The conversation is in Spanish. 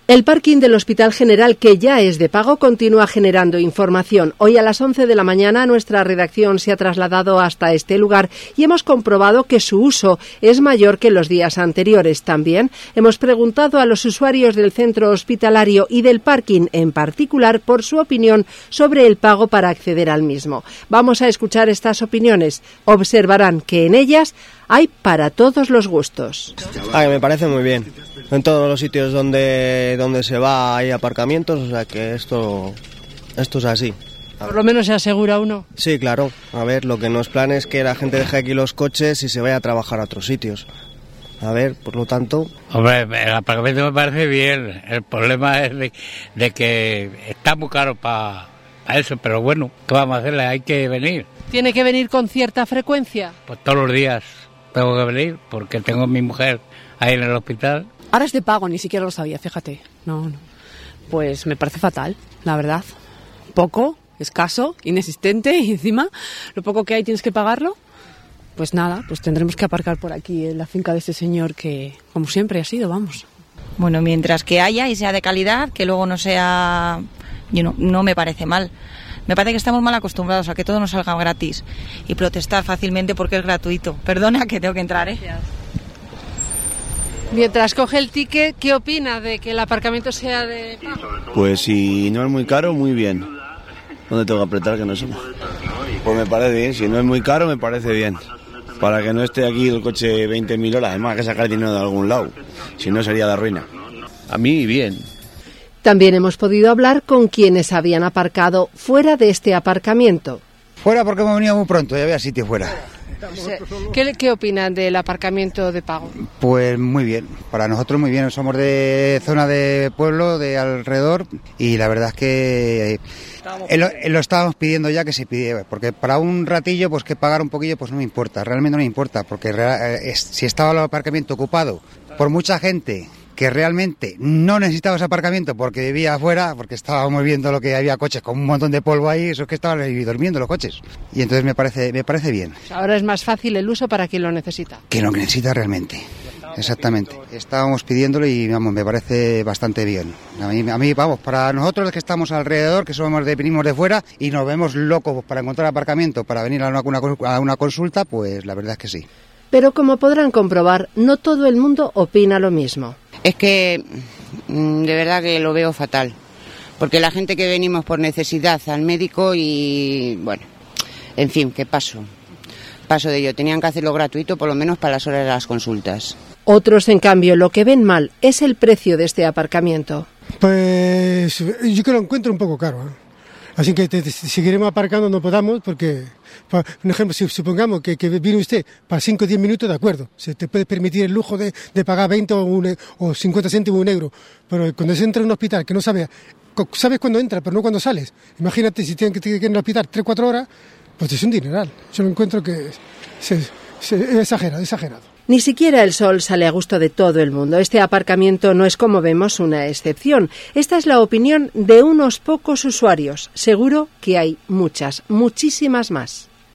El parking del Hospital General, que ya es de pago, continúa generando información. Hoy a las 11 de la mañana nuestra redacción se ha trasladado hasta este lugar y hemos comprobado que su uso es mayor que los días anteriores. También hemos preguntado a los usuarios del centro hospitalario y del parking en particular por su opinión sobre el pago para acceder al mismo. Vamos a escuchar estas opiniones. Observarán que en ellas hay para todos los gustos. Me parece muy bien. En todos los sitios donde se va hay aparcamientos, o sea que esto es así. Por lo menos se asegura uno. Sí, claro. A ver, lo que no es plan es que la gente deje aquí los coches y se vaya a trabajar a otros sitios. A ver, por lo tanto... Hombre, el aparcamiento me parece bien. El problema es de que está muy caro para eso, pero bueno, ¿qué vamos a hacerle? Hay que venir. ¿Tiene que venir con cierta frecuencia? Pues todos los días tengo que venir porque tengo a mi mujer ahí en el hospital. Ahora es de pago, ni siquiera lo sabía, fíjate. No. Pues me parece fatal, la verdad. Poco, escaso, inexistente y encima lo poco que hay tienes que pagarlo. Pues nada, pues tendremos que aparcar por aquí en la finca de este señor que, como siempre ha sido, vamos. Bueno, mientras que haya y sea de calidad, que luego no sea... no me parece mal. Me parece que estamos mal acostumbrados a que todo nos salga gratis y protestar fácilmente porque es gratuito. Perdona que tengo que entrar, ¿eh? Mientras coge el ticket, ¿qué opina de que el aparcamiento sea de pago? Pues si no es muy caro, muy bien. ¿Dónde tengo que apretar que no somos? Pues me parece bien, si no es muy caro, me parece bien. Para que no esté aquí el coche 20.000 horas, además hay que sacar dinero de algún lado. Si no sería de ruina. A mí bien. También hemos podido hablar con quienes habían aparcado fuera de este aparcamiento. Fuera porque hemos venido muy pronto, ya había sitio fuera. ¿Qué opinan del aparcamiento de pago? Pues muy bien, para nosotros muy bien, somos de zona de pueblo, de alrededor, y la verdad es que lo estábamos pidiendo ya que se pidiera, porque para un ratillo pues que pagar un poquillo pues no me importa, realmente no me importa, porque si estaba el aparcamiento ocupado por mucha gente que realmente no necesitaba ese aparcamiento porque vivía afuera, porque estábamos viendo lo que había coches con un montón de polvo ahí, eso es que estaban ahí durmiendo los coches. Y entonces me parece bien. Ahora es más fácil el uso para quien lo necesita. Quien lo necesita realmente, exactamente. Estábamos pidiéndolo y vamos, me parece bastante bien. A mí, vamos, para nosotros los que estamos alrededor, que venimos de fuera y nos vemos locos para encontrar aparcamiento, para venir a una consulta, pues la verdad es que sí. Pero como podrán comprobar, no todo el mundo opina lo mismo. Es que de verdad que lo veo fatal, porque la gente que venimos por necesidad al médico y bueno, en fin, que paso de ello, tenían que hacerlo gratuito por lo menos para las horas de las consultas. Otros, en cambio, lo que ven mal es el precio de este aparcamiento. Pues yo que lo encuentro un poco caro, ¿eh? Así que seguiremos aparcando no podamos porque, por ejemplo, si supongamos que viene usted para 5 o 10 minutos, de acuerdo, se te puede permitir el lujo de pagar 20 o 50 céntimos, €1, pero cuando se entra en un hospital que no sabes cuándo entra, pero no cuándo sales, imagínate si tienen que ir en el hospital 3-4 horas, pues es un dineral. Yo lo encuentro que es exagerado. Ni siquiera el sol sale a gusto de todo el mundo. Este aparcamiento no es, como vemos, una excepción. Esta es la opinión de unos pocos usuarios. Seguro que hay muchísimas más.